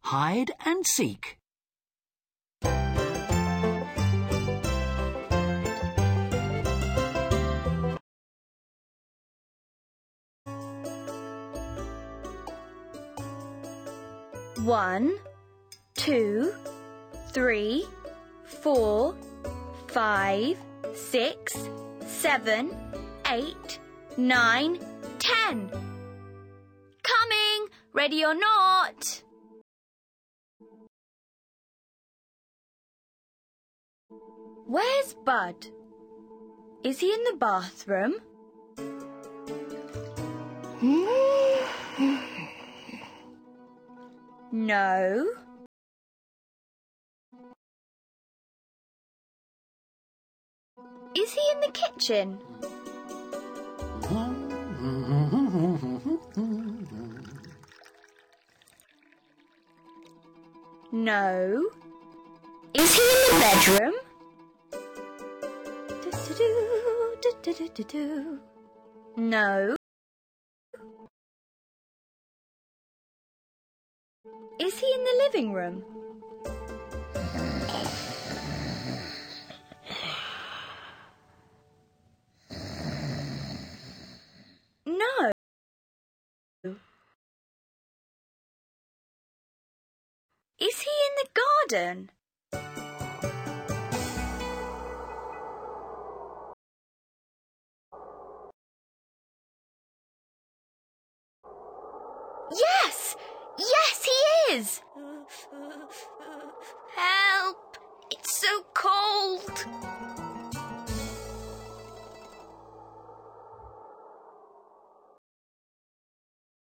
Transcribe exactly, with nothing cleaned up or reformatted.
hide and seek. One, two, three, four, five, six, seven, eight, nine, ten. Coming! Ready or not? Where's Bud? Is he in the bathroom? No. Is he in the kitchen? No. Is he in the bedroom? No. Is he in the living room? No. Is he in the garden? Yes! Yes, he is! Help! It's so cold!